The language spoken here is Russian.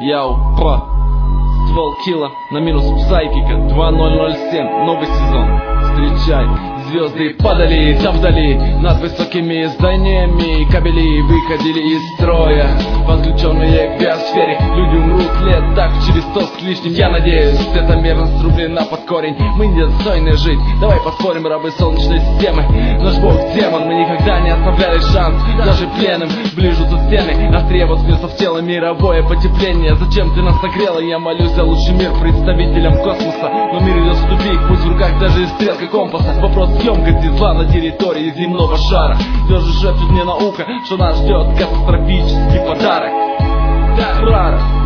Яу, по ствол килла на минус псайкика 2007, новый сезон. Встречай, звезды падали там вдали над высокими зданиями, кабели выходили из строя, подключенные к биосфере. Люди умрут лет так через 100 с лишним. Я надеюсь, эта мерность срублена под корень. Мы недостойны жить, давай поспорим, рабы солнечной системы. Наш бог демон, мы никогда не оставляли шанс. Даже пленным ближутся стены, острее воткнется в тело мировое потепление. Зачем ты нас согрела? Я молюсь за лучший мир представителям космоса, но мир идет в тупик, пусть в руках даже стрелка компаса. Вопрос емкости зла на территории земного шара. Все же шепчет мне наука, что нас ждет катастрофический подарок. Фрара.